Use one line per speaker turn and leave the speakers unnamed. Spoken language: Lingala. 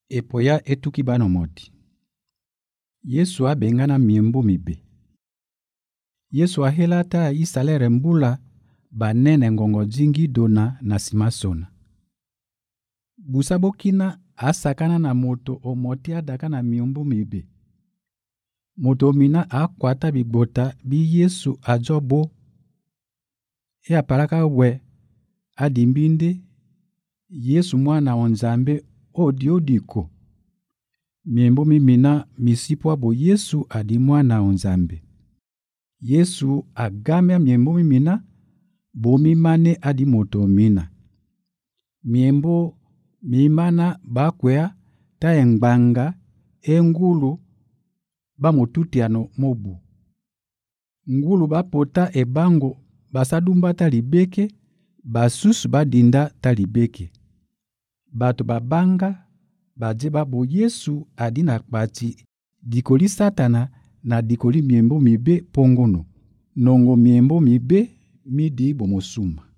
Epoya etuki bano moti. Yesu abengana miembu mibe. Yesu ahelata isalere mbula banene ngongo jingi dona na simasona. Busa bokina asakana na moto omoti adaka na miembu mibe. Moto mina akwata bigbota bi Yesu ajobo. E aparaka we adimbinde Yesu mwana wa Nzambe odiodiko. Miembu mimina misipwa bo Yesu adi mwana wa Nzambe. Yesu agamia miembu mimina bo mimane adi moto mina. Miembu mimana bakwea ta engbanga engulu bamotutiano mobu. Ngulu bapota ebango basadumba talibeke basusu badinda talibeke. Bato babanga bajeba bo Yesu adi na kpati dikoli Satana na dikoli miembu mibe pongono. Nongo miembu mibe midi bomosuma.